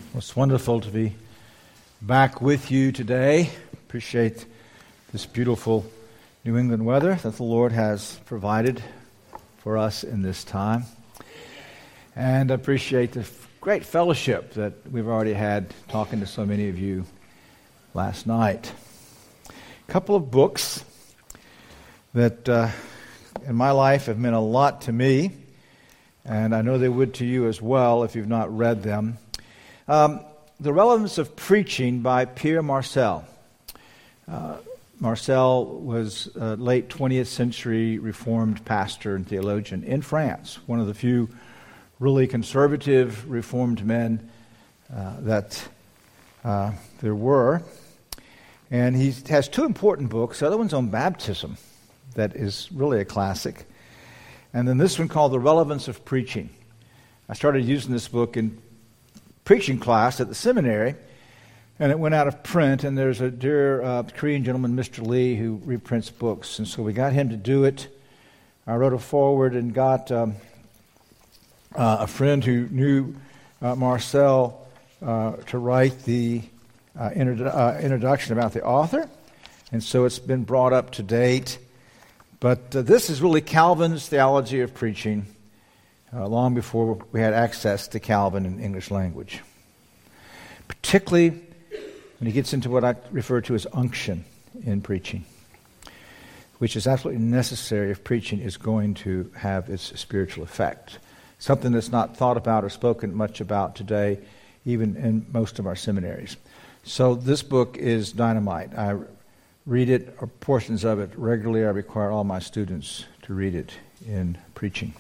Well, it's wonderful to be back with you today. Appreciate this beautiful New England weather that the Lord has provided for us in this time. And I appreciate the great fellowship that we've already had talking to so many of you last night. A couple of books that in my life have meant a lot to me, and I know they would to you as well if you've not read them. The Relevance of Preaching by Pierre Marcel. Marcel was a late 20th century Reformed pastor and theologian in France, one of the few really conservative Reformed men that there were. And he has two important books. The other one's on baptism that is really a classic. And then this one called The Relevance of Preaching. I started using this book in preaching class at the seminary, and it went out of print, and there's a dear Korean gentleman, Mr. Lee, who reprints books, and so we got him to do it. I wrote a foreword and got a friend who knew Marcel to write the introduction about the author, and so it's been brought up to date. But this is really Calvin's theology of preaching, long before we had access to Calvin in English language. Particularly when he gets into what I refer to as unction in preaching, which is absolutely necessary if preaching is going to have its spiritual effect. Something that's not thought about or spoken much about today, even in most of our seminaries. So this book is dynamite. I read it, or portions of it, regularly. I require all my students to read it in preaching.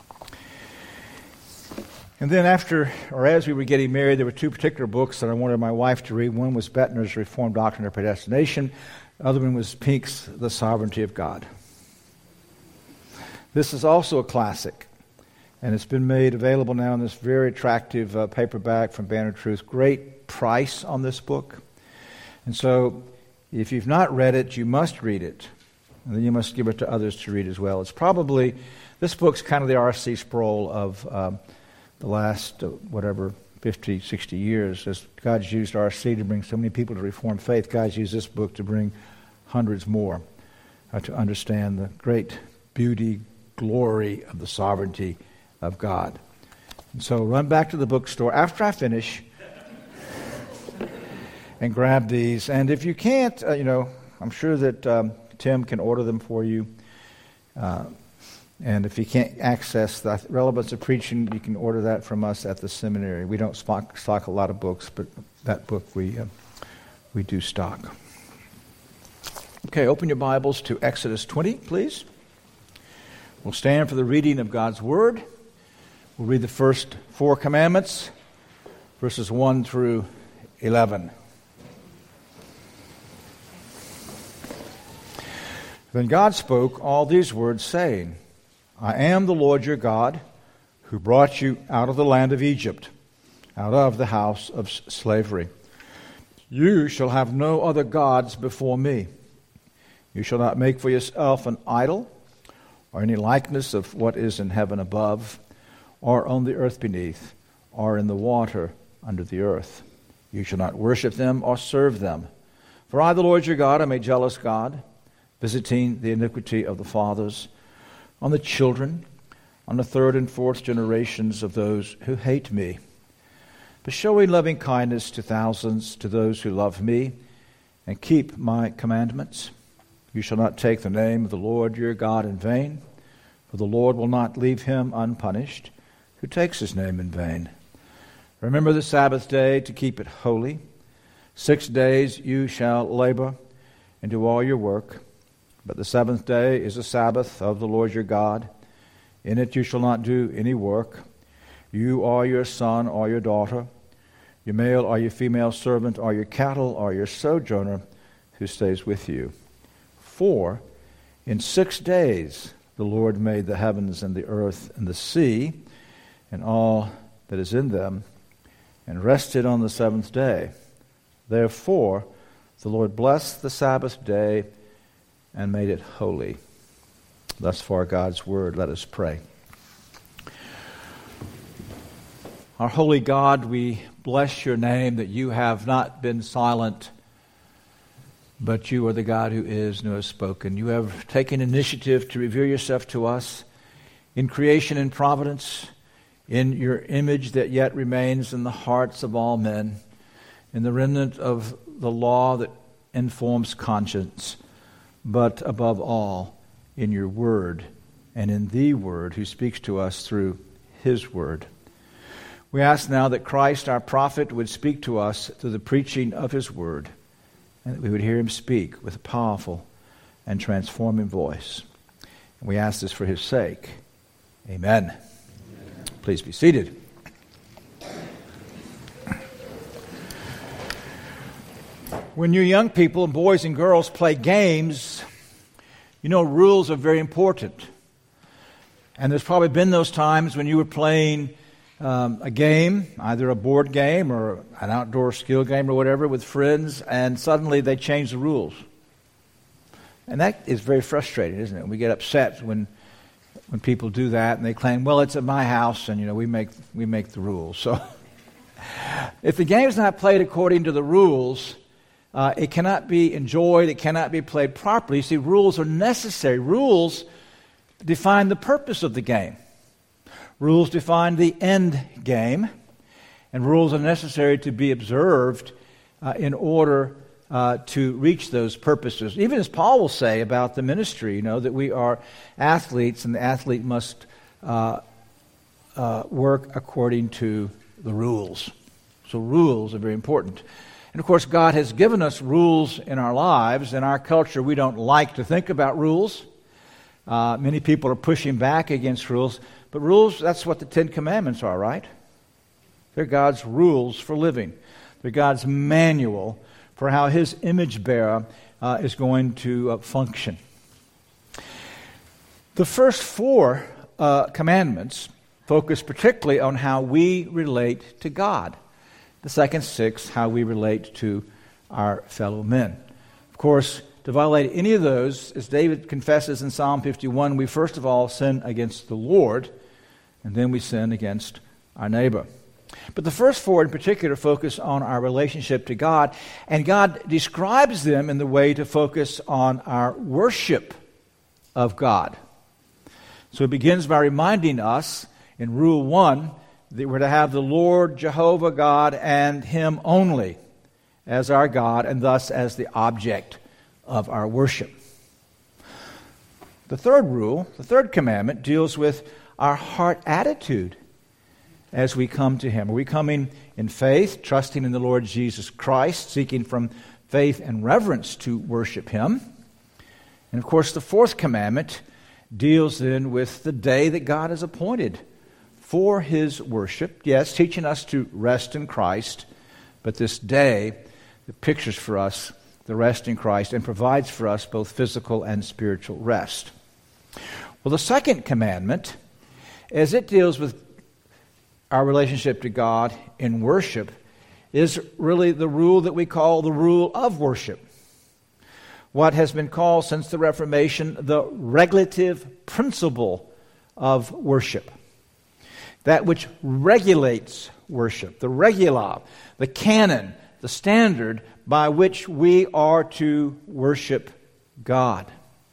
And then as we were getting married, there were two particular books that I wanted my wife to read. One was Bettner's Reformed Doctrine of Predestination. The other one was Pink's The Sovereignty of God. This is also a classic, and it's been made available now in this very attractive paperback from Banner Truth. Great price on this book. And so if you've not read it, you must read it. And then you must give it to others to read as well. This book's kind of the R.C. Sproul of the last, 50, 60 years. As God's used R.C. to bring so many people to Reformed faith, God's used this book to bring hundreds more to understand the great beauty, glory of the sovereignty of God. And so run back to the bookstore after I finish and grab these. And if you can't, I'm sure that Tim can order them for you. And if you can't access the Relevance of Preaching, you can order that from us at the seminary. We don't stock a lot of books, but that book we do stock. Okay, open your Bibles to Exodus 20, please. We'll stand for the reading of God's Word. We'll read the first 4 commandments, verses 1 through 11. Then God spoke all these words, saying, I am the Lord your God, who brought you out of the land of Egypt, out of the house of slavery. You shall have no other gods before me. You shall not make for yourself an idol, or any likeness of what is in heaven above, or on the earth beneath, or in the water under the earth. You shall not worship them or serve them. For I, the Lord your God, am a jealous God, visiting the iniquity of the fathers on the children, on the third and fourth generations of those who hate me, but showing loving kindness to thousands, to those who love me and keep my commandments. You shall not take the name of the Lord your God in vain, for the Lord will not leave him unpunished who takes his name in vain. Remember the Sabbath day to keep it holy. 6 days you shall labor and do all your work. But the seventh day is a Sabbath of the Lord your God. In it you shall not do any work, you or your son or your daughter, your male or your female servant, or your cattle, or your sojourner who stays with you. For in 6 days the Lord made the heavens and the earth and the sea and all that is in them, and rested on the seventh day. Therefore the Lord blessed the Sabbath day and made it holy. Thus far God's word. Let us pray. Our holy God, we bless your name that you have not been silent, but you are the God who is and who has spoken. You have taken initiative to reveal yourself to us in creation and providence, in your image that yet remains in the hearts of all men, in the remnant of the law that informs conscience, but above all, in your word, and in the word who speaks to us through his word. We ask now that Christ, our prophet, would speak to us through the preaching of his word, and that we would hear him speak with a powerful and transforming voice. And we ask this for his sake. Amen. Please be seated. When you young people, boys and girls, play games, you know rules are very important. And there's probably been those times when you were playing a game, either a board game or an outdoor skill game or whatever, with friends, and suddenly they change the rules. And that is very frustrating, isn't it? We get upset when people do that and they claim, well, it's at my house and we make the rules. So if the game is not played according to the rules, it cannot be enjoyed, it cannot be played properly. You see, rules are necessary. Rules define the purpose of the game. Rules define the end game, and rules are necessary to be observed in order to reach those purposes. Even as Paul will say about the ministry, that we are athletes, and the athlete must work according to the rules. So rules are very important. And of course, God has given us rules in our lives. In our culture, we don't like to think about rules. Many people are pushing back against rules. But rules, that's what the Ten Commandments are, right? They're God's rules for living. They're God's manual for how his image bearer is going to function. The first four commandments focus particularly on how we relate to God. The second six, how we relate to our fellow men. Of course, to violate any of those, as David confesses in Psalm 51, we first of all sin against the Lord, and then we sin against our neighbor. But the first four in particular focus on our relationship to God, and God describes them in the way to focus on our worship of God. So it begins by reminding us in Rule 1 that we're to have the Lord Jehovah God and him only as our God, and thus as the object of our worship. The third rule, the third commandment, deals with our heart attitude as we come to him. Are we coming in faith, trusting in the Lord Jesus Christ, seeking from faith and reverence to worship him? And of course, the fourth commandment deals then with the day that God has appointed for his worship. Yes, teaching us to rest in Christ, but this day that pictures for us the rest in Christ and provides for us both physical and spiritual rest. Well, the second commandment, as it deals with our relationship to God in worship, is really the rule that we call the rule of worship. What has been called since the Reformation the regulative principle of worship. That which regulates worship, the regula, the canon, the standard by which we are to worship God.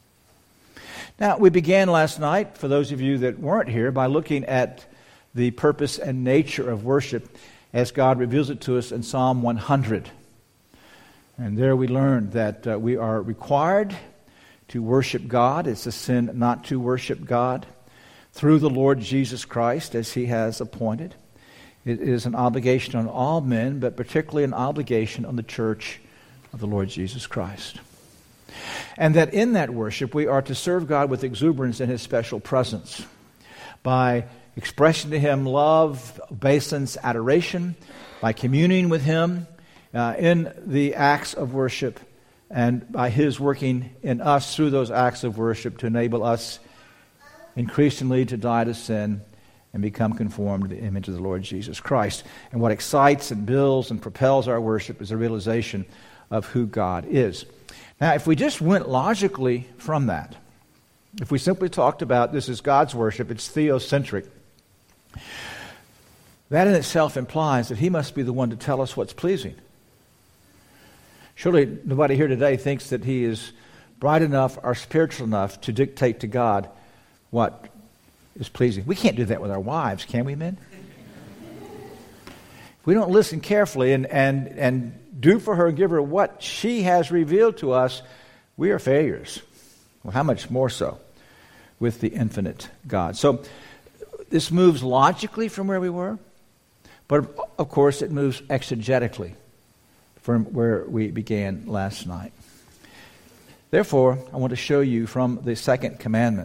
Now, we began last night, for those of you that weren't here, by looking at the purpose and nature of worship as God reveals it to us in Psalm 100. And there we learned that we are required to worship God. It's a sin not to worship God through the Lord Jesus Christ as he has appointed. It is an obligation on all men, but particularly an obligation on the church of the Lord Jesus Christ. And that in that worship we are to serve God with exuberance in his special presence by expressing to him love, obeisance, adoration, by communing with him in the acts of worship, and by his working in us through those acts of worship to enable us increasingly to die to sin and become conformed to the image of the Lord Jesus Christ. And what excites and builds and propels our worship is the realization of who God is. Now, if we just went logically from that, if we simply talked about this is God's worship, it's theocentric, that in itself implies that he must be the one to tell us what's pleasing. Surely nobody here today thinks that he is bright enough or spiritual enough to dictate to God what is pleasing. We can't do that with our wives, can we, men? If we don't listen carefully and do for her and give her what she has revealed to us, we are failures. Well, how much more so with the infinite God? So this moves logically from where we were, but of course it moves exegetically from where we began last night. Therefore, I want to show you from the second commandment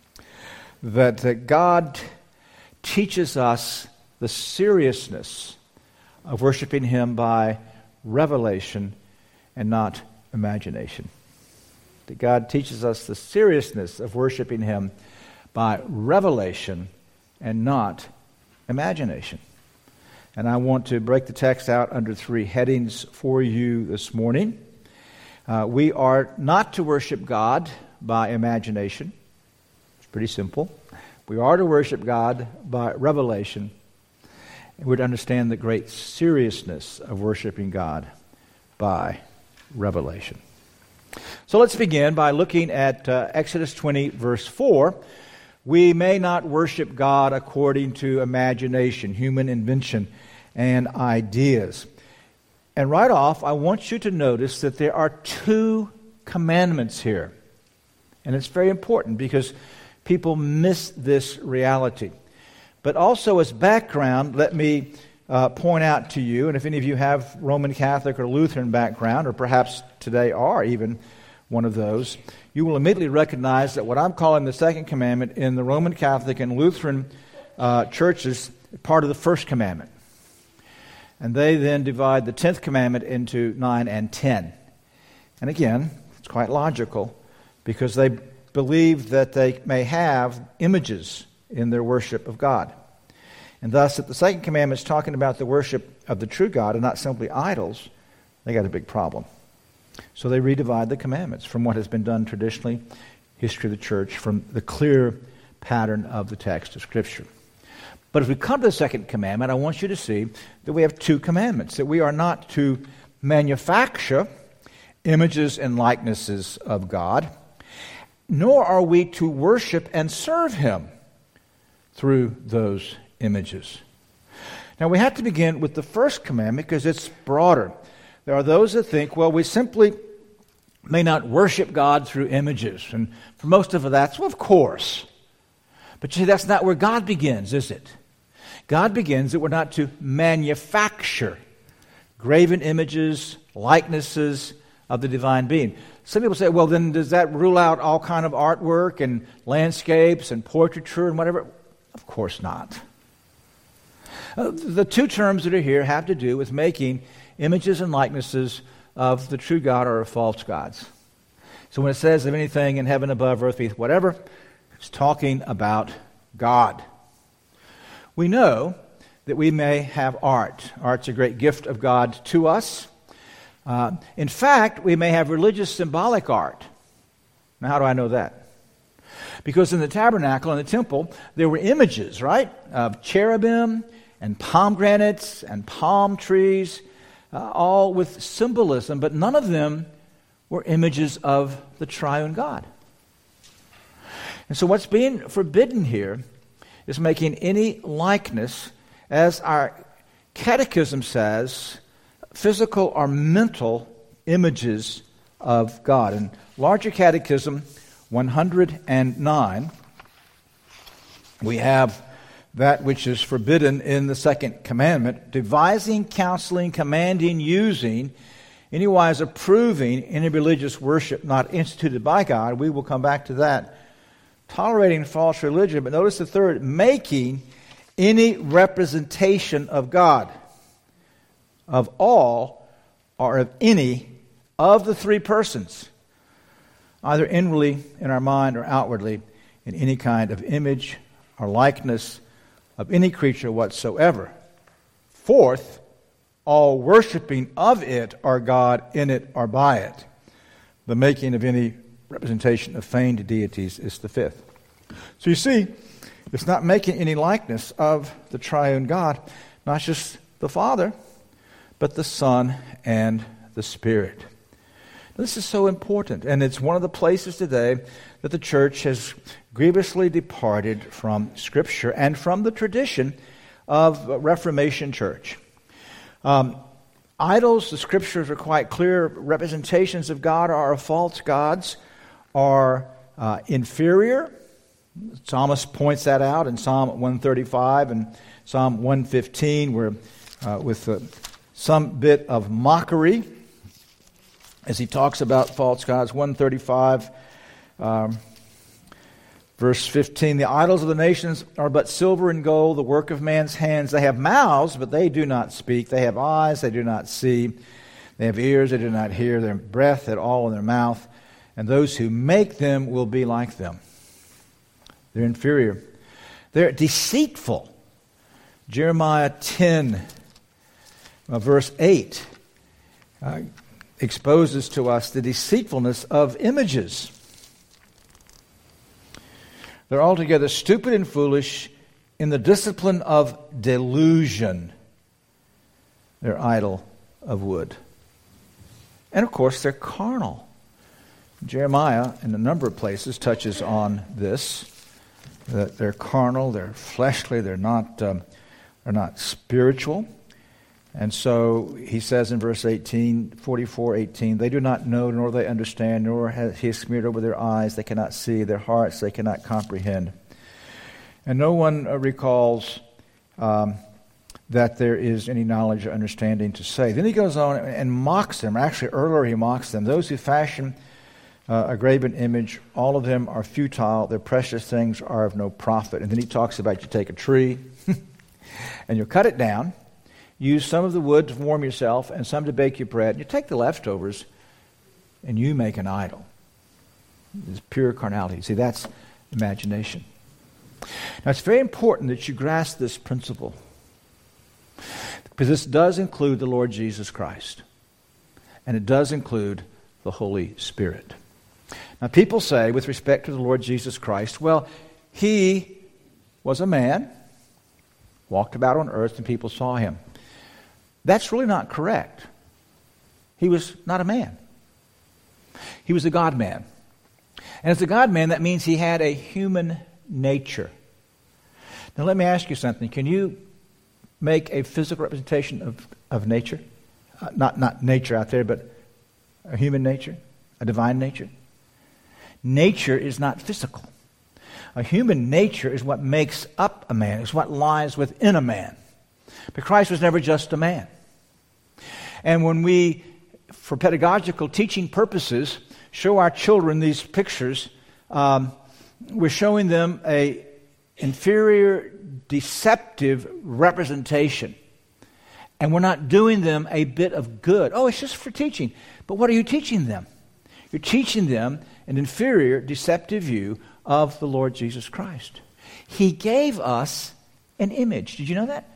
that God teaches us the seriousness of worshiping him by revelation and not imagination. That God teaches us the seriousness of worshiping him by revelation and not imagination. And I want to break the text out under three headings for you this morning. We are not to worship God by imagination. It's pretty simple. We are to worship God by revelation. And we're to understand the great seriousness of worshiping God by revelation. So let's begin by looking at Exodus 20, verse 4. We may not worship God according to imagination, human invention, and ideas. And right off, I want you to notice that there are two commandments here. And it's very important because people miss this reality. But also as background, let me point out to you, and if any of you have Roman Catholic or Lutheran background, or perhaps today are even one of those, you will immediately recognize that what I'm calling the second commandment in the Roman Catholic and Lutheran churches is part of the first commandment. And they then divide the 10th commandment into 9 and 10. And again, it's quite logical because they believe that they may have images in their worship of God. And thus, if the second commandment is talking about the worship of the true God and not simply idols, they got a big problem. So they redivide the commandments from what has been done traditionally, history of the church, from the clear pattern of the text of Scripture. But if we come to the second commandment, I want you to see that we have two commandments, that we are not to manufacture images and likenesses of God, nor are we to worship and serve him through those images. Now we have to begin with the first commandment because it's broader. There are those that think, well, we simply may not worship God through images. And for most of that's, well, of course. But you see, that's not where God begins, is it? God begins that we're not to manufacture graven images, likenesses of the divine being. Some people say, well, then does that rule out all kind of artwork and landscapes and portraiture and whatever? Of course not. The two terms that are here have to do with making images and likenesses of the true God or of false gods. So when it says of anything in heaven, above, earth, beneath, whatever, it's talking about God. We know that we may have art. Art's a great gift of God to us. In fact, we may have religious symbolic art. Now, how do I know that? Because in the tabernacle and the temple, there were images, right, of cherubim and pomegranates and palm trees, all with symbolism, but none of them were images of the triune God. And so what's being forbidden here is making any likeness, as our catechism says, physical or mental images of God. In Larger Catechism 109, we have that which is forbidden in the second commandment: devising, counseling, commanding, using, anywise approving any religious worship not instituted by God. We will come back to that. Tolerating false religion, but notice the third: making any representation of God, of all or of any of the three persons, either inwardly in our mind or outwardly in any kind of image or likeness of any creature whatsoever. Fourth, all worshiping of it or God in it or by it. The making of any representation of feigned deities is the fifth. So you see, it's not making any likeness of the triune God, Not just the Father, but the Son and the Spirit. This is so important, and it's one of the places today that the church has grievously departed from Scripture and from the tradition of Reformation church. Idols, the Scriptures are quite clear, representations of God are false gods, are inferior. The psalmist points that out in Psalm 135 and Psalm 115, where with some bit of mockery, as he talks about false gods. 135, verse 15, the idols of the nations are but silver and gold, the work of man's hands. They have mouths, but they do not speak. They have eyes, they do not see. They have ears, they do not hear. Their breath at all in their mouth. And those who make them will be like them. They're inferior. They're deceitful. Jeremiah 10, verse 8, exposes to us the deceitfulness of images. They're altogether stupid and foolish in the discipline of delusion. They're idol of wood. And of course, they're carnal. Jeremiah, in a number of places, touches on this, that they're carnal, they're fleshly, they're not spiritual. And so he says in verse 44:18, they do not know, nor they understand, nor has he smeared over their eyes, they cannot see, their hearts they cannot comprehend. And no one recalls that there is any knowledge or understanding to say. Then he goes on and mocks them. Actually, earlier he mocks them. Those who fashion a graven image, all of them are futile, their precious things are of no profit. And then he talks about you take a tree and you cut it down, use some of the wood to warm yourself and some to bake your bread. You take the leftovers and you make an idol. It's pure carnality. See, that's imagination. Now, it's very important that you grasp this principle, because this does include the Lord Jesus Christ, and it does include the Holy Spirit. Now, people say, with respect to the Lord Jesus Christ, well, he was a man, walked about on earth, and people saw him. That's really not correct. He was not a man. He was a God-man. And as a God-man, that means he had a human nature. Now, let me ask you something. Can you make a physical representation of nature? Not nature out there, but a human nature, a divine nature? Nature is not physical. A human nature is what makes up a man. It's what lies within a man. But Christ was never just a man. And when we, for pedagogical teaching purposes, show our children these pictures, we're showing them a inferior, deceptive representation. And we're not doing them a bit of good. Oh, it's just for teaching. But what are you teaching them? You're teaching them an inferior, deceptive view of the Lord Jesus Christ. He gave us an image. Did you know that?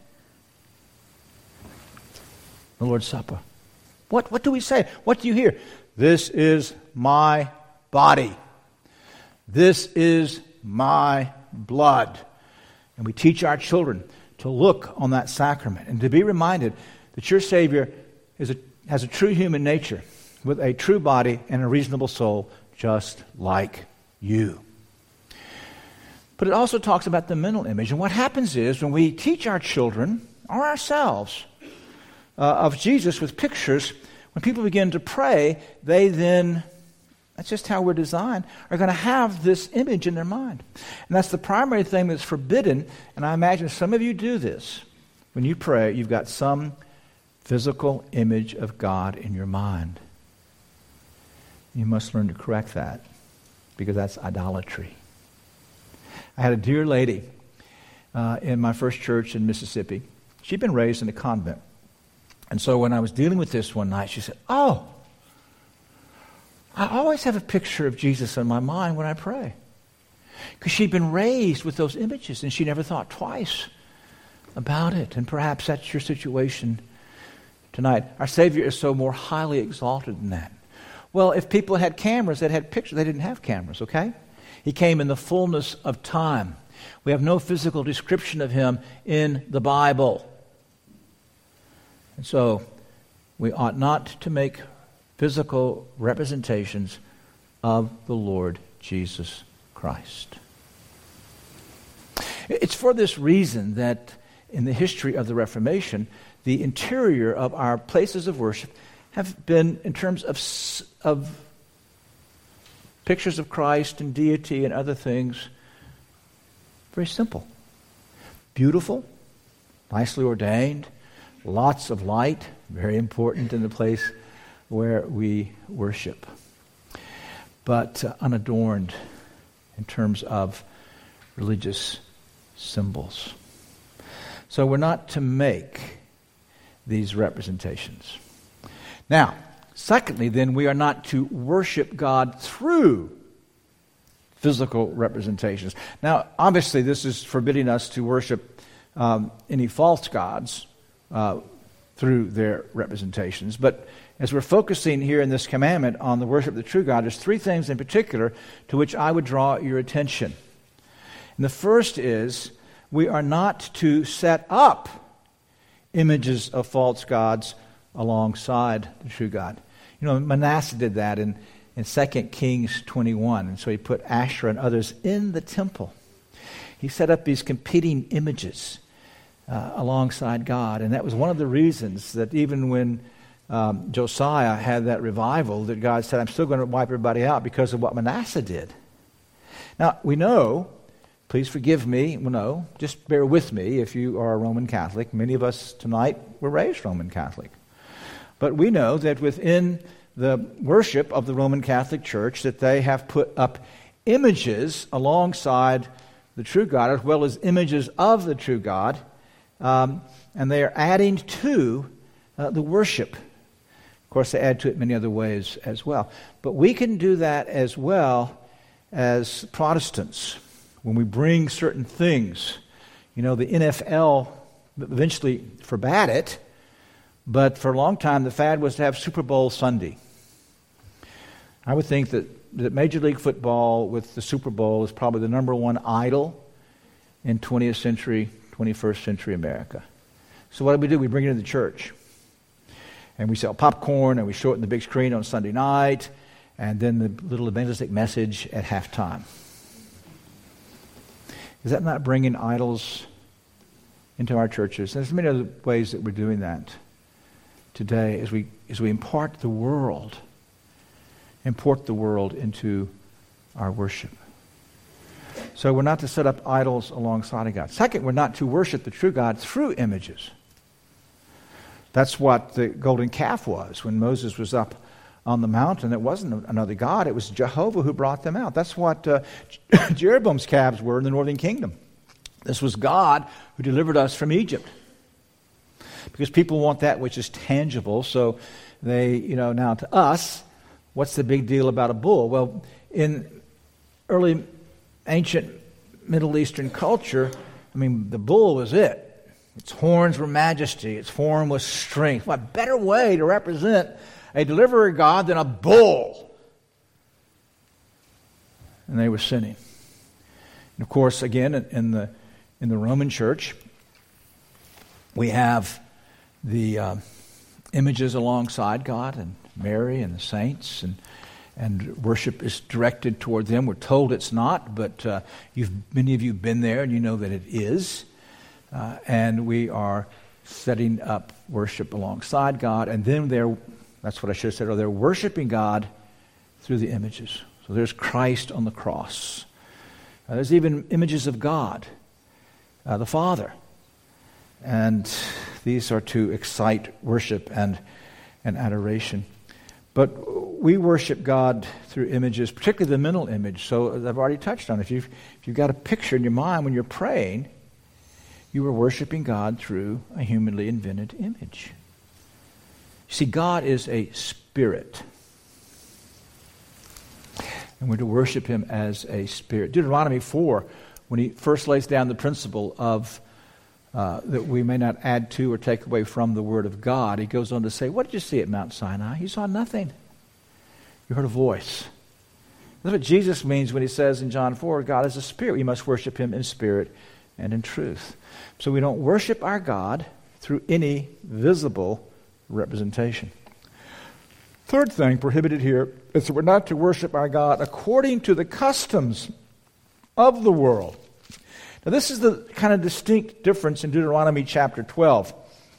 The Lord's Supper. What do we say? What do you hear? This is my body. This is my blood. And we teach our children to look on that sacrament and to be reminded that your Savior has a true human nature with a true body and a reasonable soul just like you. But it also talks about the mental image. And what happens is when we teach our children or ourselves of Jesus with pictures, when people begin to pray, they then, that's just how we're designed, are going to have this image in their mind. And that's the primary thing that's forbidden. And I imagine some of you do this. When you pray, you've got some physical image of God in your mind. You must learn to correct that, because that's idolatry. I had a dear lady in my first church in Mississippi. She'd been raised in a convent. And so when I was dealing with this one night, she said, "Oh, I always have a picture of Jesus in my mind when I pray." Because she'd been raised with those images, and she never thought twice about it. And perhaps that's your situation tonight. Our Savior is so more highly exalted than that. Well, if people had cameras that had pictures, they didn't have cameras, okay? He came in the fullness of time. We have no physical description of him in the Bible. And so we ought not to make physical representations of the Lord Jesus Christ. It's for this reason that in the history of the Reformation, the interior of our places of worship have been, in terms of pictures of Christ and deity and other things, very simple. Beautiful, nicely ordained, lots of light, very important in the place where we worship, but unadorned in terms of religious symbols. So we're not to make these representations. Now, secondly, then, we are not to worship God through physical representations. Now, obviously, this is forbidding us to worship any false gods through their representations. But as we're focusing here in this commandment on the worship of the true God, there's three things in particular to which I would draw your attention. And the first is, we are not to set up images of false gods alongside the true God. You know, Manasseh did that in 2 Kings 21. And so he put Asherah and others in the temple. He set up these competing images alongside God. And that was one of the reasons that even when Josiah had that revival, that God said, I'm still going to wipe everybody out because of what Manasseh did. Now, we know, please forgive me, just bear with me if you are a Roman Catholic. Many of us tonight were raised Roman Catholic. But we know that within the worship of the Roman Catholic Church that they have put up images alongside the true God, as well as images of the true God, and they are adding to the worship. Of course, they add to it many other ways as well. But we can do that as well as Protestants. When we bring certain things, the NFL eventually forbade it, but for a long time the fad was to have Super Bowl Sunday. I would think that Major League Football with the Super Bowl is probably the number one idol in 20th century, 21st century America. So what do? We bring it into the church. And we sell popcorn and we show it in the big screen on Sunday night, and then the little evangelistic message at halftime. Is that not bringing idols into our churches? There's many other ways that we're doing that today as we import the world into our worship. So we're not to set up idols alongside of God. Second, we're not to worship the true God through images. That's what the golden calf was when Moses was up on the mountain. It wasn't another god. It was Jehovah who brought them out. That's what Jeroboam's calves were in the northern kingdom. This was God who delivered us from Egypt. Because people want that which is tangible. So they, now to us, what's the big deal about a bull? Well, in early ancient Middle Eastern culture, the bull was it. Its horns were majesty. Its form was strength. What better way to represent a deliverer God than a bull? And they were sinning. And of course, again, in the Roman Church, we have the images alongside God and Mary and the saints, and worship is directed toward them. We're told it's not, but many of you have been there and you know that it is. And we are setting up worship alongside God, and then that's what I should have said, they're worshiping God through the images. So there's Christ on the cross. There's even images of God, the Father. And these are to excite worship and adoration. But we worship God through images, particularly the mental image. So as I've already touched on, if you've got a picture in your mind when you're praying, you are worshiping God through a humanly invented image. You see, God is a spirit. And we're to worship him as a spirit. Deuteronomy 4, when he first lays down the principle of that we may not add to or take away from the word of God, he goes on to say, what did you see at Mount Sinai? You saw nothing. You heard a voice. That's what Jesus means when he says in John 4, God is a spirit. We must worship him in spirit and in truth. So we don't worship our God through any visible representation. Third thing prohibited here is that we're not to worship our God according to the customs of the world. Now, this is the kind of distinct difference in Deuteronomy chapter 12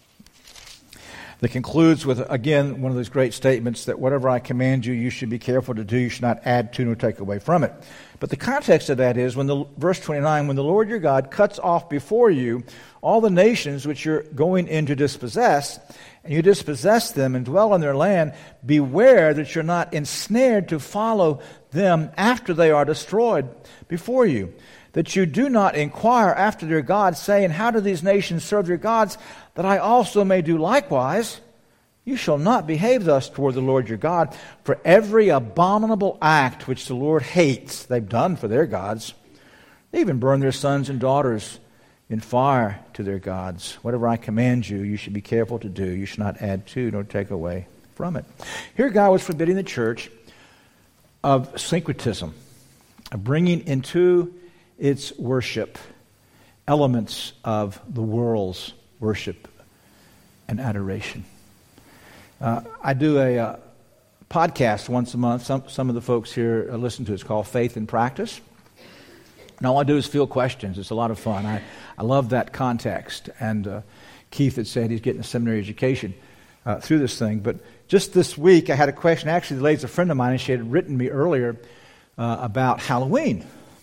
that concludes with, again, one of those great statements that whatever I command you, you should be careful to do. You should not add to nor take away from it. But the context of that is, verse 29, when the Lord your God cuts off before you all the nations which you're going in to dispossess, and you dispossess them and dwell in their land, beware that you're not ensnared to follow them after they are destroyed before you, that you do not inquire after their gods, saying, how do these nations serve their gods, that I also may do likewise? You shall not behave thus toward the Lord your God, for every abominable act which the Lord hates they've done for their gods. They even burn their sons and daughters in fire to their gods. Whatever I command you, you should be careful to do. You should not add to nor take away from it. Here God was forbidding the church of syncretism, of bringing into its worship elements of the world's worship and adoration. I do a podcast once a month. Some of the folks here listen to it. It's called Faith in Practice. And all I do is field questions. It's a lot of fun. I love that context. And Keith had said he's getting a seminary education through this thing. But just this week, I had a question. Actually, the lady's a friend of mine, and she had written me earlier about Halloween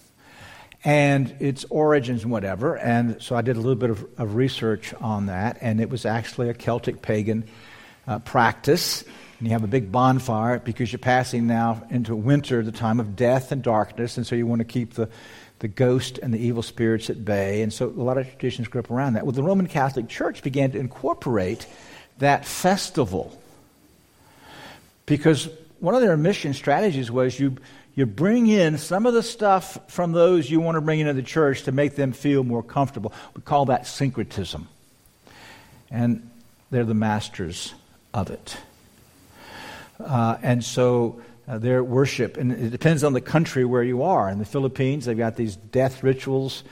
and its origins and whatever. And so I did a little bit of research on that. And it was actually a Celtic pagan practice. And you have a big bonfire because you're passing now into winter, the time of death and darkness. And so you want to keep the ghost and the evil spirits at bay. And so a lot of traditions grew up around that. Well, the Roman Catholic Church began to incorporate that festival because one of their mission strategies was you bring in some of the stuff from those you want to bring into the church to make them feel more comfortable. We call that syncretism. And they're the masters of it. And so their worship, and it depends on the country where you are. In the Philippines, they've got these death rituals.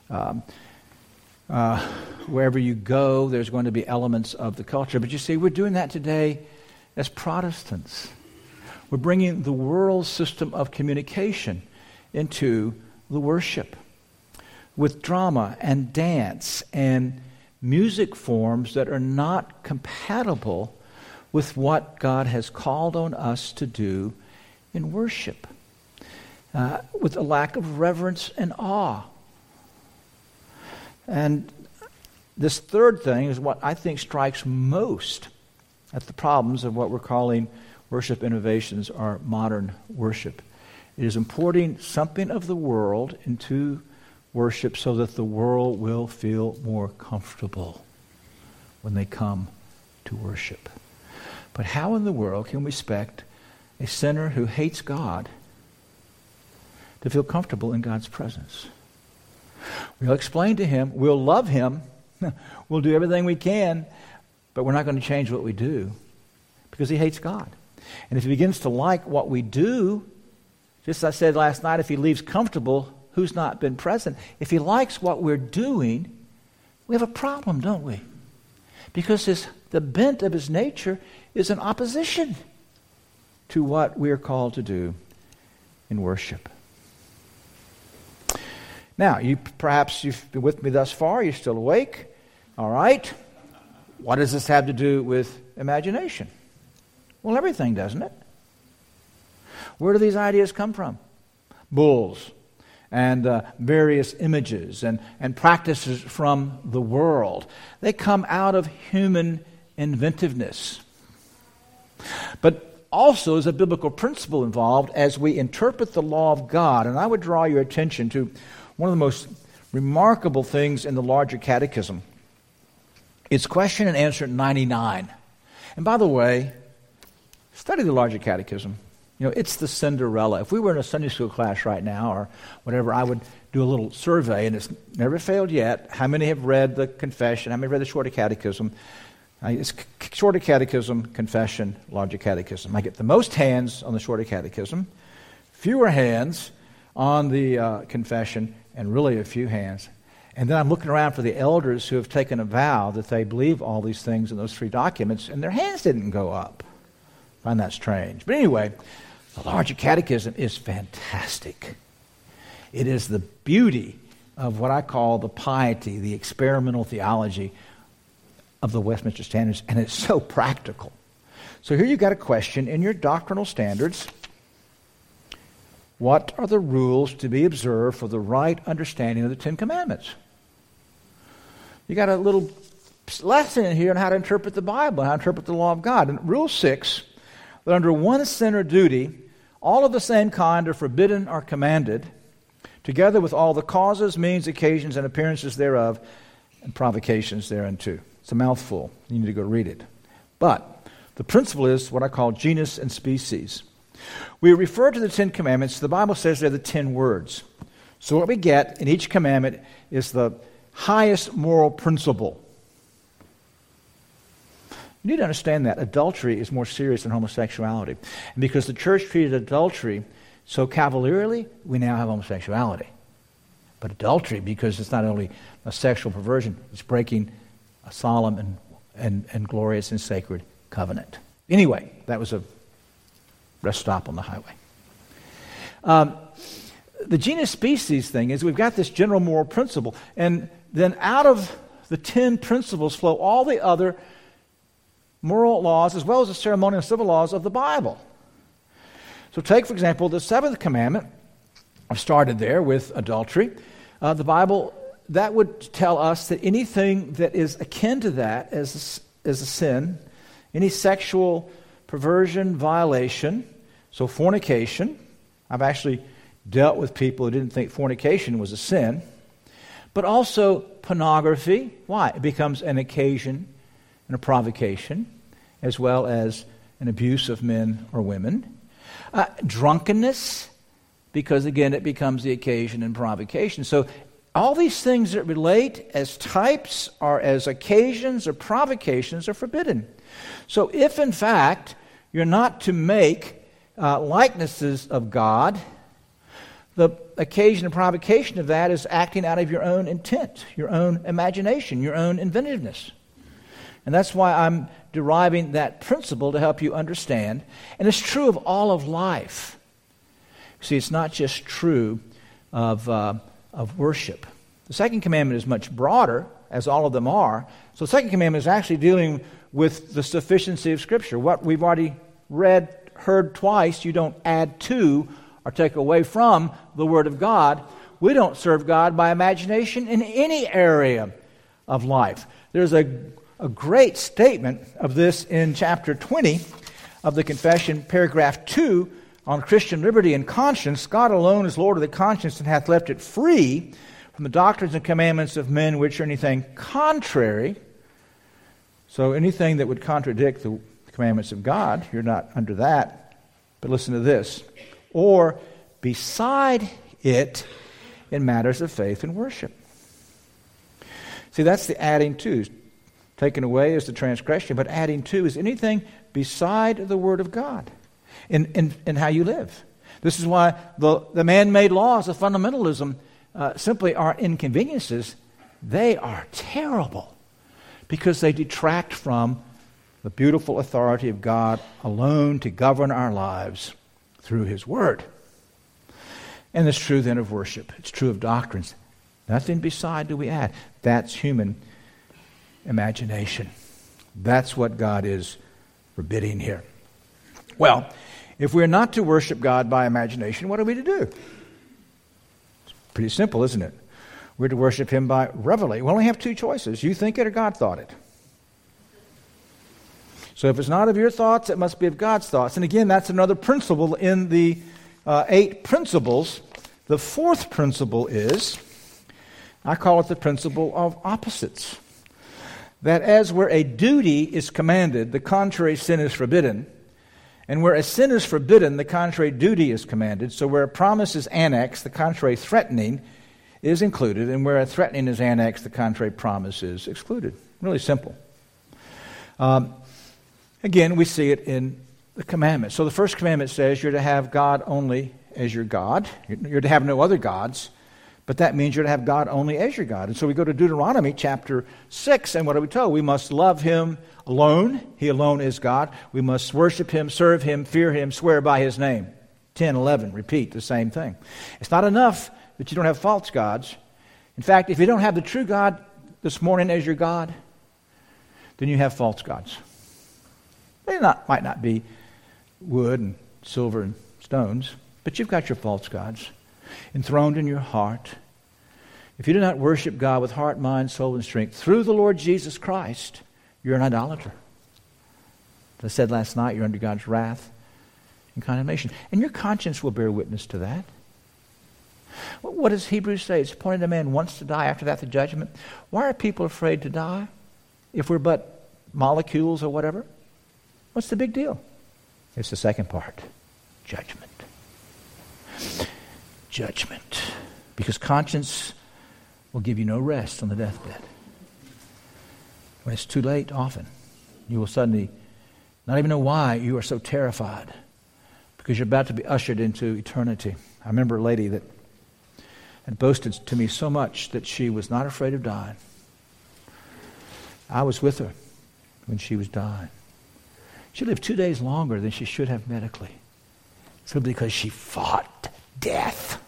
Wherever you go, there's going to be elements of the culture. But you see, we're doing that today as Protestants. We're bringing the world system of communication into the worship with drama and dance and music forms that are not compatible with what God has called on us to do in worship, with a lack of reverence and awe. And this third thing is what I think strikes most at the problems of what we're calling worship innovations or modern worship. It is importing something of the world into worship so that the world will feel more comfortable when they come to worship. But how in the world can we expect a sinner who hates God to feel comfortable in God's presence? We'll explain to him, we'll love him, we'll do everything we can, but we're not going to change what we do because he hates God. And if he begins to like what we do, just as I said last night, if he leaves comfortable, who's not been present? If he likes what we're doing, we have a problem, don't we? Because the bent of his nature is in opposition to what we're called to do in worship. Now, perhaps you've been with me thus far. You're still awake. All right. What does this have to do with imagination? Well, everything, doesn't it? Where do these ideas come from? Bulls and various images and practices from the world. They come out of human inventiveness. But also there's a biblical principle involved as we interpret the law of God. And I would draw your attention to one of the most remarkable things in the larger catechism. It's question and answer 99. And by the way, study the larger catechism. You know, it's the Cinderella. If we were in a Sunday school class right now or whatever, I would do a little survey, and it's never failed yet. How many have read the confession? How many have read the shorter catechism? It's shorter catechism, confession, larger catechism. I get the most hands on the shorter catechism, fewer hands on the confession, and really a few hands And then I'm looking around for the elders who have taken a vow that they believe all these things in those 3 documents, and their hands didn't go up. I find that strange. But anyway, the Larger Catechism is fantastic. It is the beauty of what I call the piety, the experimental theology of the Westminster Standards, and it's so practical. So here you've got a question in your doctrinal standards. What are the rules to be observed for the right understanding of the 10 Commandments? You got a little lesson in here on how to interpret the Bible, how to interpret the law of God. And Rule 6, that under one sin or duty, all of the same kind are forbidden or commanded, together with all the causes, means, occasions, and appearances thereof, and provocations thereunto. It's a mouthful. You need to go read it. But the principle is what I call genus and species. We refer to the 10 Commandments. The Bible says they're the 10 words. So what we get in each commandment is the highest moral principle. You need to understand that adultery is more serious than homosexuality. And because the church treated adultery so cavalierly, we now have homosexuality. But adultery, because it's not only a sexual perversion, it's breaking a solemn and glorious and sacred covenant. Anyway, that was a rest stop on the highway. The genus species thing is we've got this general moral principle, and then out of the 10 principles flow all the other moral laws as well as the ceremonial and civil laws of the Bible. So take, for example, the 7th commandment. I've started there with adultery. The Bible, that would tell us that anything that is akin to that as a sin, any sexual perversion, violation, so fornication. I've actually dealt with people who didn't think fornication was a sin. But also pornography. Why? It becomes an occasion and a provocation, as well as an abuse of men or women. Drunkenness, because again it becomes the occasion and provocation. So all these things that relate as types or as occasions or provocations are forbidden. So if in fact you're not to make likenesses of God, the occasion and provocation of that is acting out of your own intent, your own imagination, your own inventiveness. And that's why I'm deriving that principle to help you understand. And it's true of all of life. See, it's not just true of worship. The second commandment is much broader, as all of them are. So the second commandment is actually dealing with the sufficiency of Scripture. What we've already read, heard twice, you don't add to or take away from the Word of God. We don't serve God by imagination in any area of life. There's a great statement of this in chapter 20 of the Confession, paragraph 2, on Christian liberty and conscience. God alone is Lord of the conscience and hath left it free from the doctrines and commandments of men which are anything contrary. So anything that would contradict the commandments of God, you're not under that. But listen to this. Or beside it in matters of faith and worship. See, that's the adding to. Taken away is the transgression, but adding to is anything beside the Word of God in how you live. This is why the man-made laws of fundamentalism simply are inconveniences. They are terrible because they detract from the beautiful authority of God alone to govern our lives through His Word. And it's true then of worship. It's true of doctrines. Nothing beside do we add. That's human imagination. That's what God is forbidding here. Well, if we're not to worship God by imagination, what are we to do? It's pretty simple, isn't it? We're to worship Him by revelation. We only have two choices. You think it or God thought it. So if it's not of your thoughts, it must be of God's thoughts. And again, that's another principle in the 8 principles. The 4th principle is, I call it the principle of opposites. That as where a duty is commanded, the contrary sin is forbidden. And where a sin is forbidden, the contrary duty is commanded. So where a promise is annexed, the contrary threatening is included. And where a threatening is annexed, the contrary promise is excluded. Really simple. Again, we see it in the commandments. So the first commandment says you're to have God only as your God. You're to have no other gods. But that means you're to have God only as your God. And so we go to Deuteronomy chapter 6, and what are we told? We must love Him alone. He alone is God. We must worship Him, serve Him, fear Him, swear by His name. 10, 11, repeat the same thing. It's not enough that you don't have false gods. In fact, if you don't have the true God this morning as your God, then you have false gods. They might not be wood and silver and stones, but you've got your false gods enthroned in your heart. If you do not worship God with heart, mind, soul, and strength through the Lord Jesus Christ, you're an idolater. As I said last night, you're under God's wrath and condemnation. And your conscience will bear witness to that. What does Hebrews say? It's appointed a man once to die, after that the judgment. Why are people afraid to die if we're but molecules or whatever? What's the big deal? It's the second part. Judgment. Judgment. Because conscience will give you no rest on the deathbed. When it's too late, often, you will suddenly not even know why you are so terrified, because you're about to be ushered into eternity. I remember a lady that had boasted to me so much that she was not afraid of dying. I was with her when she was dying. She lived 2 days longer than she should have medically, simply because she fought death.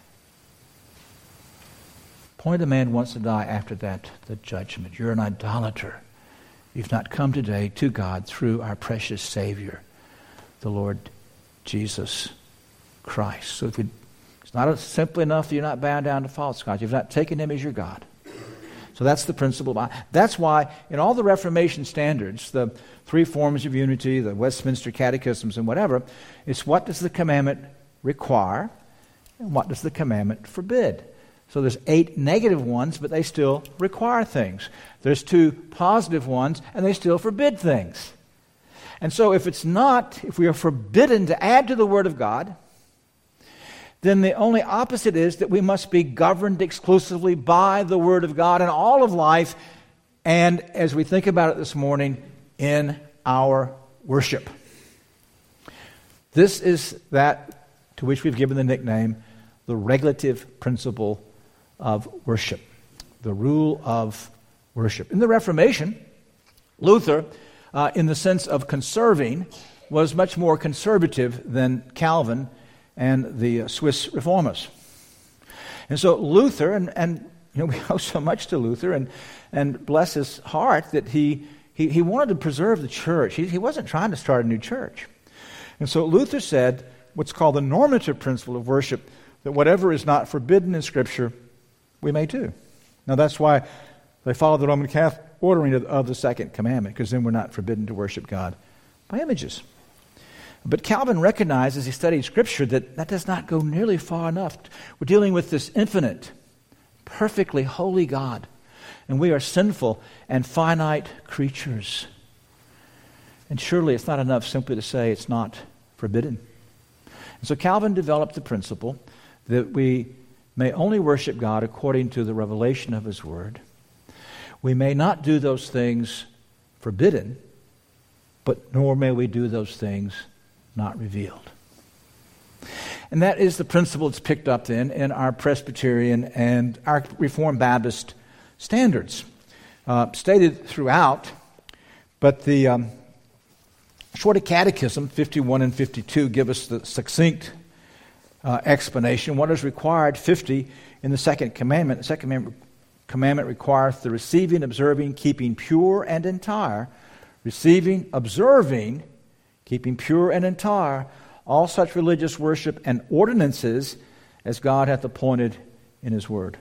Point a man wants to die, after that the judgment. You're an idolater. You've not come today to God through our precious Savior, the Lord Jesus Christ. So it's not simply enough that you're not bound down to false gods. You've not taken Him as your God. So that's the principle. That's why in all the Reformation standards, the 3 forms of unity, the Westminster Catechisms and whatever, it's what does the commandment require and what does the commandment forbid. So there's 8 negative ones, but they still require things. There's 2 positive ones, and they still forbid things. And so if we are forbidden to add to the Word of God, then the only opposite is that we must be governed exclusively by the Word of God in all of life, and as we think about it this morning, in our worship. This is that to which we've given the nickname, the regulative principle of worship, the rule of worship. In the Reformation, Luther, in the sense of conserving, was much more conservative than Calvin and the Swiss reformers. And so Luther, and we owe so much to Luther, and bless his heart that he wanted to preserve the church. He wasn't trying to start a new church. And so Luther said what's called the normative principle of worship, that whatever is not forbidden in Scripture, we may do. Now that's why they follow the Roman Catholic ordering of the second commandment, because then we're not forbidden to worship God by images. But Calvin recognized as he studied Scripture that does not go nearly far enough. We're dealing with this infinite, perfectly holy God, and we are sinful and finite creatures. And surely it's not enough simply to say it's not forbidden. And so Calvin developed the principle that we may only worship God according to the revelation of His Word. We may not do those things forbidden, but nor may we do those things not revealed. And that is the principle that's picked up then in our Presbyterian and our Reformed Baptist standards. Stated throughout, but the Shorter Catechism, 51 and 52, give us the succinct explanation. What is required, 50, in the second commandment. The second commandment requires the receiving, observing, keeping pure and entire, receiving, observing, keeping pure and entire, all such religious worship and ordinances as God hath appointed in His Word.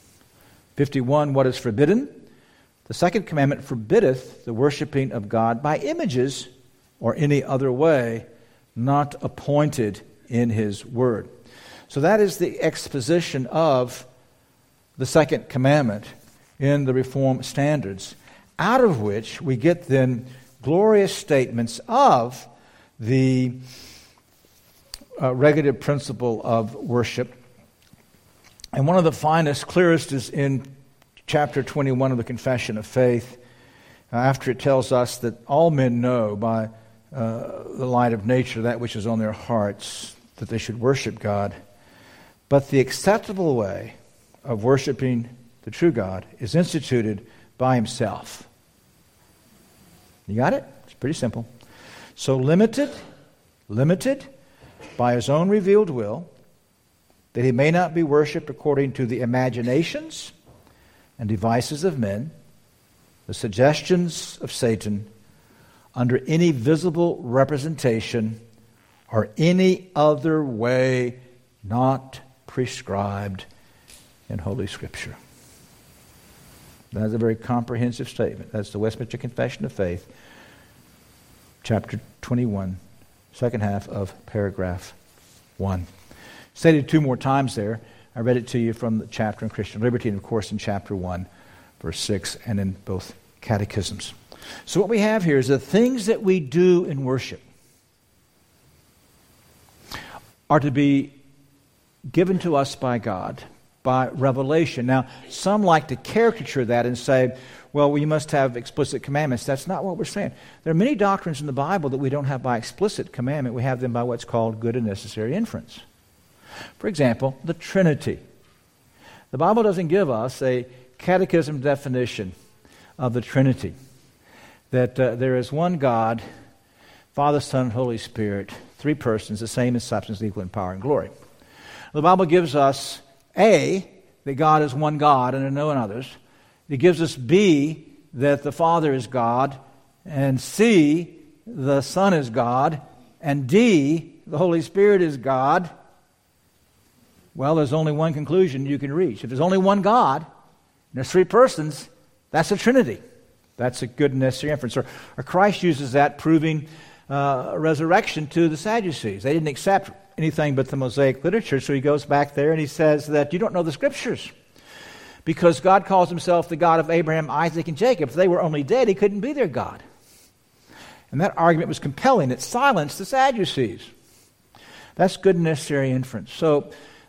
51, what is forbidden? The second commandment forbiddeth the worshiping of God by images or any other way not appointed in His Word. So that is the exposition of the second commandment in the Reformed standards, out of which we get then glorious statements of the regulative principle of worship. And one of the finest, clearest is in chapter 21 of the Confession of Faith, after it tells us that all men know by the light of nature that which is on their hearts, that they should worship God. But the acceptable way of worshiping the true God is instituted by himself. You got it? It's pretty simple. So limited by his own revealed will, that he may not be worshipped according to the imaginations and devices of men, the suggestions of Satan, under any visible representation or any other way not prescribed in Holy Scripture. That is a very comprehensive statement. That's the Westminster Confession of Faith, chapter 21, second half of paragraph 1. Stated 2 more times there. I read it to you from the chapter on Christian liberty, and of course in chapter 1, verse 6, and in both catechisms. So what we have here is the things that we do in worship are to be given to us by God, by revelation. Now, some like to caricature that and say, well, we must have explicit commandments. That's not what we're saying. There are many doctrines in the Bible that we don't have by explicit commandment. We have them by what's called good and necessary inference. For example, the Trinity. The Bible doesn't give us a catechism definition of the Trinity, that there is one God, Father, Son, Holy Spirit, 3 persons, the same in substance, equal in power and glory. The Bible gives us A, that God is one God and there are no others. It gives us B, that the Father is God, and C, the Son is God, and D, the Holy Spirit is God. Well, there's only one conclusion you can reach. If there's only one God, and there's 3 persons, that's a Trinity. That's a good and necessary inference. Or Christ uses that, proving resurrection to the Sadducees. They didn't accept anything but the Mosaic literature, so he goes back there and he says that you don't know the Scriptures. Because God calls himself the God of Abraham, Isaac, and Jacob. If they were only dead, he couldn't be their God. And that argument was compelling. It silenced the Sadducees. That's good and necessary inference. So,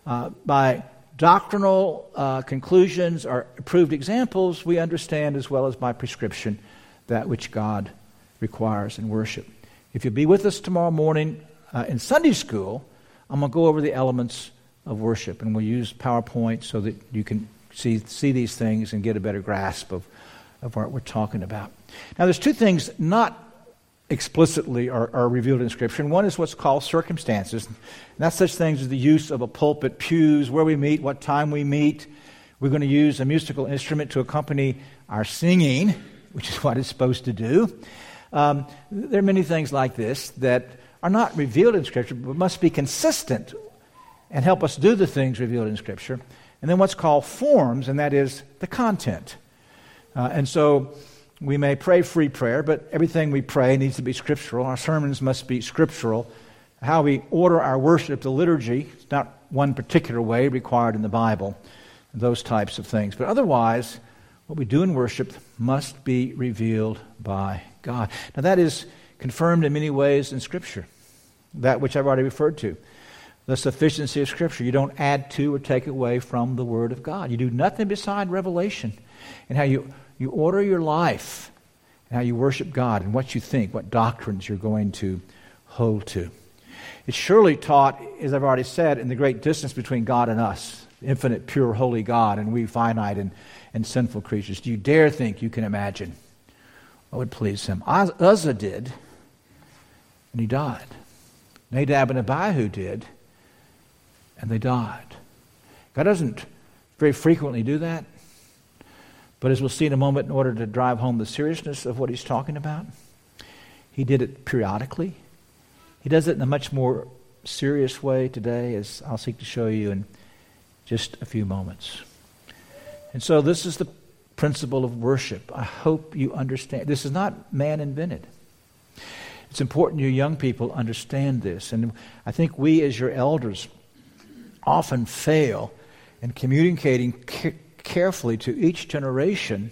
by doctrinal conclusions or approved examples, we understand as well as by prescription that which God requires in worship. If you'll be with us tomorrow morning in Sunday school, I'm going to go over the elements of worship, and we'll use PowerPoint so that you can see these things and get a better grasp of what we're talking about. Now, there's 2 things not explicitly are revealed in Scripture. And one is what's called circumstances. And that's such things as the use of a pulpit, pews, where we meet, what time we meet. We're going to use a musical instrument to accompany our singing, which is what it's supposed to do. There are many things like this that are not revealed in Scripture, but must be consistent and help us do the things revealed in Scripture. And then what's called forms, and that is the content. And so we may pray free prayer, but everything we pray needs to be scriptural. Our sermons must be scriptural. How we order our worship, the liturgy, it's not one particular way required in the Bible, those types of things. But otherwise, what we do in worship must be revealed by God. Now that is confirmed in many ways in Scripture, that which I've already referred to. The sufficiency of Scripture. You don't add to or take away from the Word of God. You do nothing beside revelation. And how you order your life, and how you worship God, and what you think, what doctrines you're going to hold to. It's surely taught, as I've already said, in the great distance between God and us, infinite, pure, holy God, and we finite and sinful creatures. Do you dare think you can imagine what would please him? Uzzah did, and he died. Nadab and Abihu did, and they died. God doesn't very frequently do that. But as we'll see in a moment, in order to drive home the seriousness of what he's talking about, he did it periodically. He does it in a much more serious way today, as I'll seek to show you in just a few moments. And so this is the principle of worship. I hope you understand. This is not man-invented. It's important you young people understand this. And I think we as your elders often fail in communicating carefully to each generation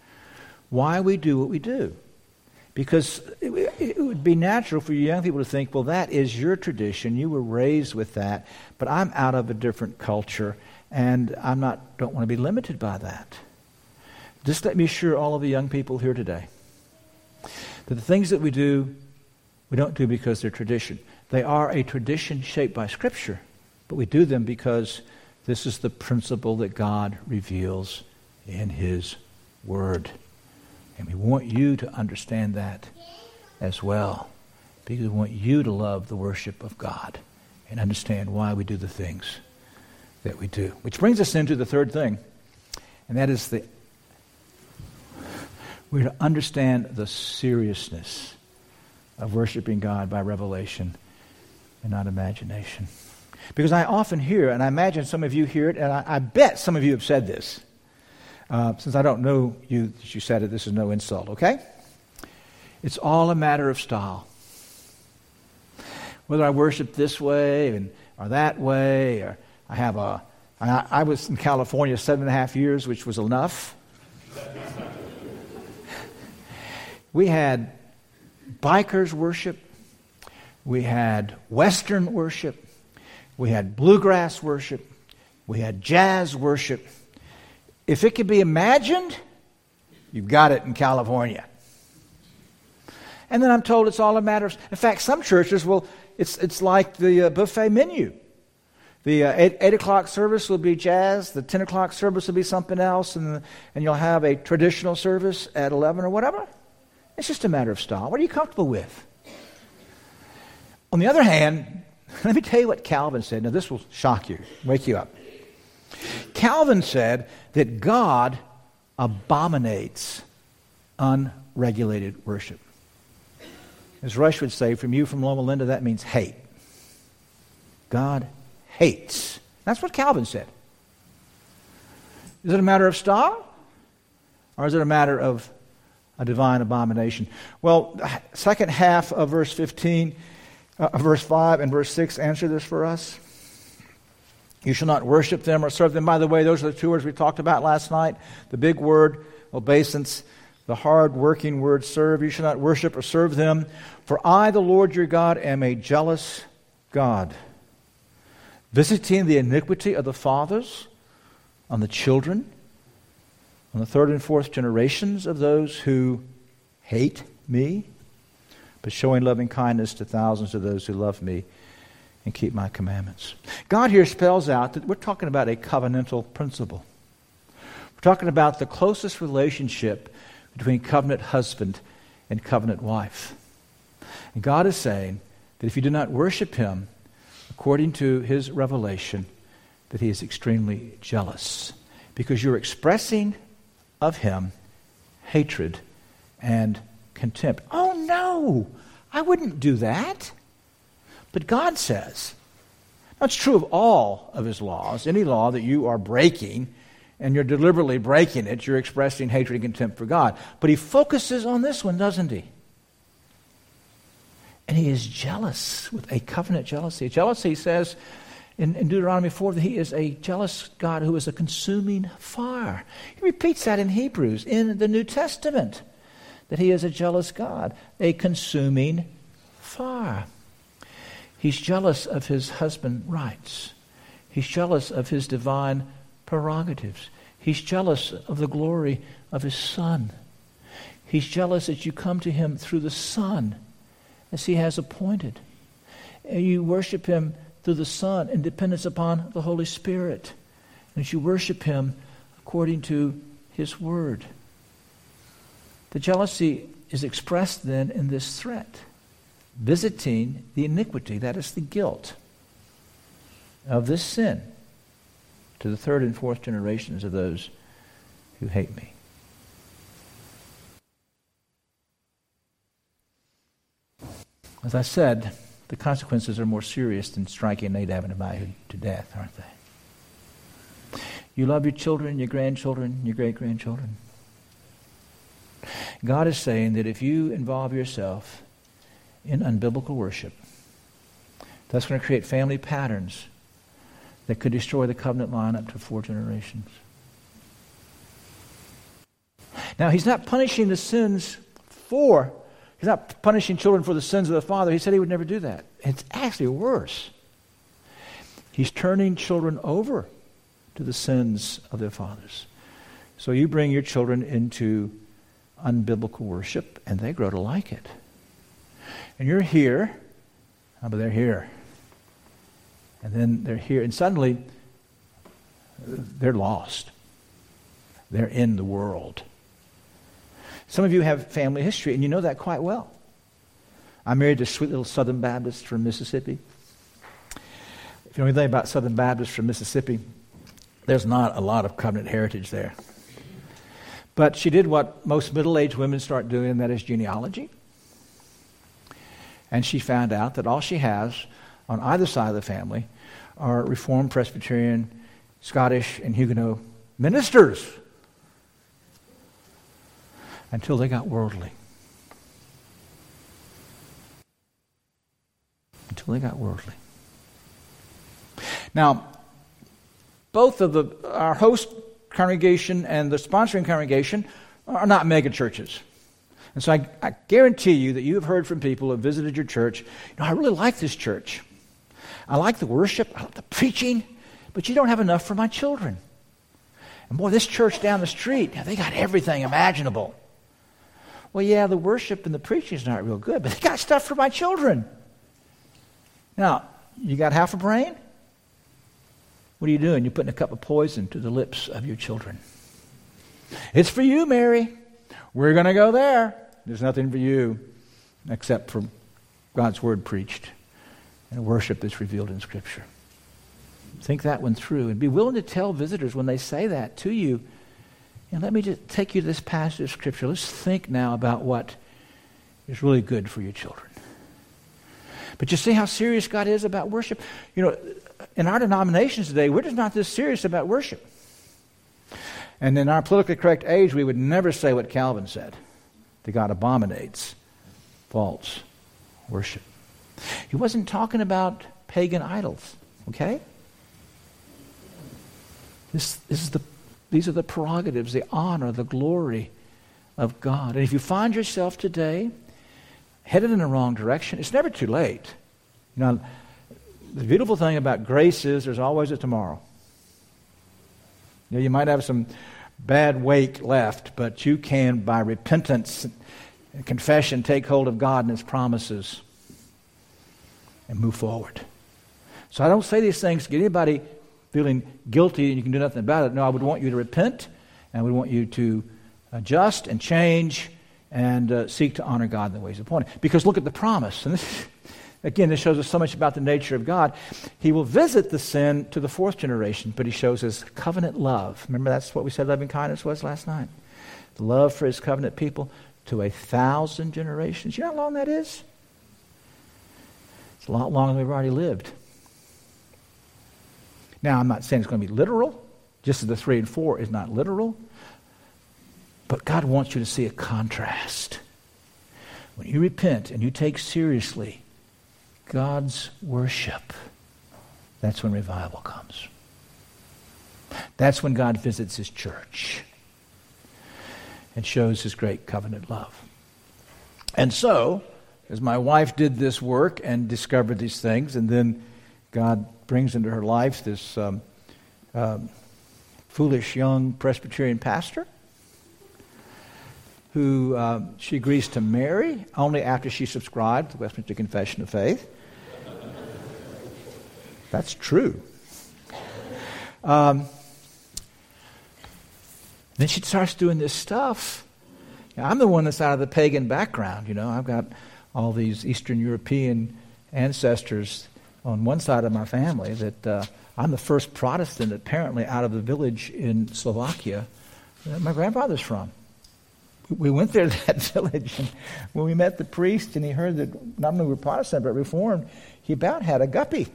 why we do what we do. Because it would be natural for you young people to think, well, that is your tradition. You were raised with that, but I'm out of a different culture, and don't want to be limited by that. Just let me assure all of the young people here today that the things that we do, we don't do because they're tradition. They are a tradition shaped by Scripture, but we do them because This is the principle that God reveals in His Word. And we want you to understand that as well, because we want you to love the worship of God and understand why we do the things that we do. Which brings us into the third thing, and that is we're to understand the seriousness of worshiping God by revelation and not imagination. Because I often hear, and I imagine some of you hear it, and I bet some of you have said this. Since I don't know you that you said it, this is no insult, okay? It's all a matter of style. Whether I worship this way or that way, or I was in California 7.5 years, which was enough. We had bikers worship. We had Western worship. We had bluegrass worship. We had jazz worship. If it could be imagined, you've got it in California. And then I'm told it's all a matter of... In fact, some churches will... It's like the buffet menu. The 8 o'clock service will be jazz. The 10 o'clock service will be something else. And you'll have a traditional service at 11 or whatever. It's just a matter of style. What are you comfortable with? On the other hand, let me tell you what Calvin said. Now, this will shock you, wake you up. Calvin said that God abominates unregulated worship. As Rush would say, from Loma Linda, that means hate. God hates. That's what Calvin said. Is it a matter of style? Or is it a matter of a divine abomination? Well, second half of verse 15... verse 5 and verse 6 answer this for us. You shall not worship them or serve them. By the way, those are the two words we talked about last night. The big word, obeisance, the hard-working word, serve. You shall not worship or serve them. For I, the Lord your God, am a jealous God, visiting the iniquity of the fathers on the children, on the third and fourth generations of those who hate me, but showing loving kindness to thousands of those who love me and keep my commandments. God here spells out that we're talking about a covenantal principle. We're talking about the closest relationship between covenant husband and covenant wife. And God is saying that if you do not worship Him according to His revelation, that He is extremely jealous, because you're expressing of Him hatred and contempt. Oh no, I wouldn't do that. But God says, that's true of all of His laws. Any law that you are breaking and you're deliberately breaking it, you're expressing hatred and contempt for God. But He focuses on this one, doesn't He? And He is jealous with a covenant jealousy. Jealousy, He says in Deuteronomy 4 that He is a jealous God who is a consuming fire. He repeats that in Hebrews in the New Testament, that He is a jealous God, a consuming fire. He's jealous of His husband rights. He's jealous of His divine prerogatives. He's jealous of the glory of His Son. He's jealous that you come to Him through the Son, as He has appointed. And you worship Him through the Son in dependence upon the Holy Spirit. And that you worship Him according to His Word. The jealousy is expressed then in this threat, visiting the iniquity, that is the guilt, of this sin to the third and fourth generations of those who hate me. As I said, the consequences are more serious than striking Nadab and Abihu to death, aren't they? You love your children, your grandchildren, your great-grandchildren. God is saying that if you involve yourself in unbiblical worship, that's going to create family patterns that could destroy the covenant line up to 4 generations. Now, He's not punishing the sins for... He's not punishing children for the sins of the father. He said He would never do that. It's actually worse. He's turning children over to the sins of their fathers. So you bring your children into unbiblical worship, and they grow to like it. And you're here, but they're here. And then they're here, and suddenly they're lost. They're in the world. Some of you have family history, and you know that quite well. I married a sweet little Southern Baptist from Mississippi. If you know anything about Southern Baptists from Mississippi, there's not a lot of covenant heritage there. But she did what most middle-aged women start doing, and that is genealogy. And she found out that all she has on either side of the family are Reformed, Presbyterian, Scottish, and Huguenot ministers until they got worldly. Until they got worldly. Now, both of our host congregation and the sponsoring congregation are not mega churches. And so I guarantee you that you have heard from people who have visited your church, I really like this church. I like the worship, I like the preaching, but you don't have enough for my children. And boy, this church down the street, they got everything imaginable. Well, yeah, the worship and the preaching is not real good, but they got stuff for my children. Now, you got half a brain? What are you doing? You're putting a cup of poison to the lips of your children. It's for you, Mary. We're going to go there. There's nothing for you except for God's word preached and worship that's revealed in Scripture. Think that one through and be willing to tell visitors when they say that to you. And let me just take you to this passage of Scripture. Let's think now about what is really good for your children. But you see how serious God is about worship? In our denominations today, we're just not this serious about worship. And in our politically correct age, we would never say what Calvin said, that God abominates false worship. He wasn't talking about pagan idols, okay? These are the prerogatives, the honor, the glory of God. And if you find yourself today headed in the wrong direction, it's never too late. The beautiful thing about grace is there's always a tomorrow. You might have some bad wake left, but you can, by repentance and confession, take hold of God and His promises and move forward. So I don't say these things to get anybody feeling guilty and you can do nothing about it. No, I would want you to repent, and I would want you to adjust and change and seek to honor God in the ways appointed. Because look at the promise. And this shows us so much about the nature of God. He will visit the sin to the fourth generation, but He shows His covenant love. Remember, that's what we said loving kindness was last night. The love for His covenant people to 1,000 generations. You know how long that is? It's a lot longer than we've already lived. Now, I'm not saying it's going to be literal, just as the 3 and 4 is not literal. But God wants you to see a contrast. When you repent and you take seriously God's worship, that's when revival comes. That's when God visits His church and shows His great covenant love. And so, as my wife did this work and discovered these things, and then God brings into her life this foolish young Presbyterian pastor who she agrees to marry only after she subscribed to the Westminster Confession of Faith. That's true. Then she starts doing this stuff. I'm the one that's out of the pagan background. I've got all these Eastern European ancestors on one side of my family that I'm the first Protestant apparently out of the village in Slovakia that my grandfather's from. We went there to that village, and when we met the priest and he heard that not only we were Protestant but Reformed, he about had a guppy.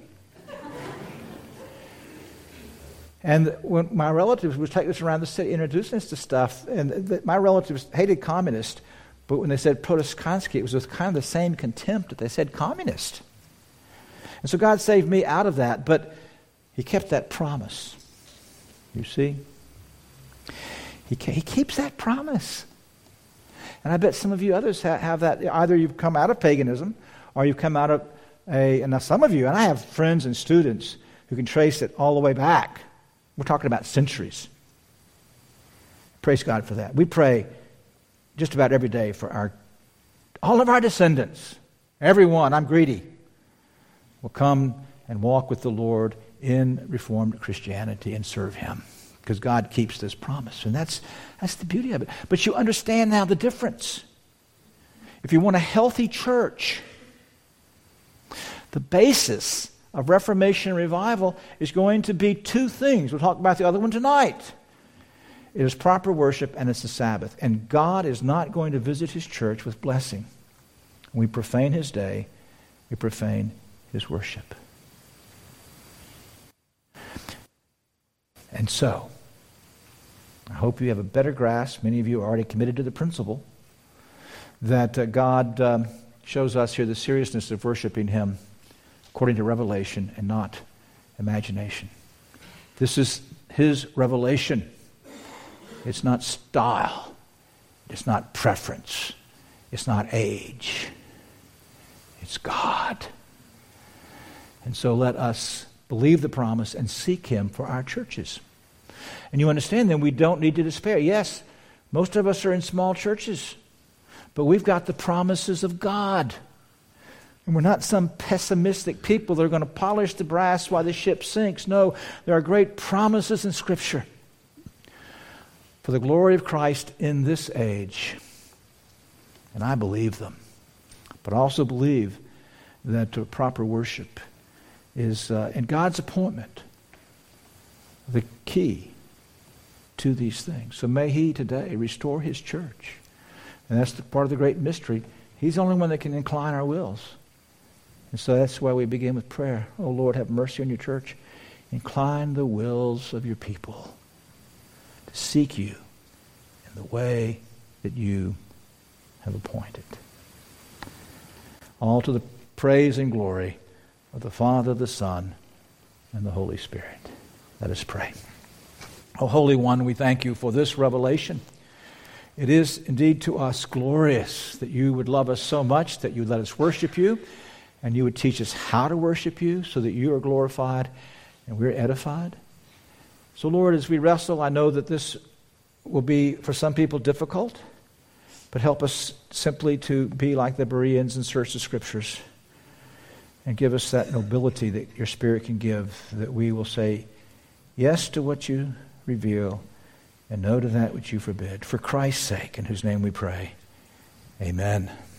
And when my relatives would take us around the city, introducing us to stuff, and my relatives hated communist, but when they said Protestansky, it was with kind of the same contempt that they said communist. And so God saved me out of that, but He kept that promise. You see? He keeps that promise. And I bet some of you others have that. Either you've come out of paganism, or you've come out of and now some of you, and I have friends and students who can trace it all the way back. We're talking about centuries. Praise God for that. We pray just about every day for all of our descendants. Everyone, I'm greedy, will come and walk with the Lord in Reformed Christianity and serve Him, because God keeps this promise. And that's the beauty of it. But you understand now the difference. If you want a healthy church, the basis of Reformation and revival is going to be two things. We'll talk about the other one tonight. It is proper worship and it's the Sabbath. And God is not going to visit His church with blessing. When we profane His day, we profane His worship. And so, I hope you have a better grasp. Many of you are already committed to the principle that God shows us here the seriousness of worshiping Him according to revelation and not imagination. This is His revelation. It's not style. It's not preference. It's not age. It's God. And so let us believe the promise and seek Him for our churches. And you understand then we don't need to despair. Yes, most of us are in small churches, but we've got the promises of God. And we're not some pessimistic people that are going to polish the brass while the ship sinks. No, there are great promises in Scripture for the glory of Christ in this age. And I believe them. But I also believe that proper worship is, in God's appointment, the key to these things. So may He today restore His church. And that's part of the great mystery. He's the only one that can incline our wills. And so that's why we begin with prayer. Oh Lord, have mercy on your church. Incline the wills of your people to seek you in the way that you have appointed. All to the praise and glory of the Father, the Son, and the Holy Spirit. Let us pray. O Holy One, we thank you for this revelation. It is indeed to us glorious that you would love us so much that you would let us worship you, and you would teach us how to worship you so that you are glorified and we're edified. So Lord, as we wrestle, I know that this will be for some people difficult, but help us simply to be like the Bereans and search the Scriptures and give us that nobility that your Spirit can give, that we will say yes to what you reveal and no to that which you forbid. For Christ's sake, in whose name we pray. Amen.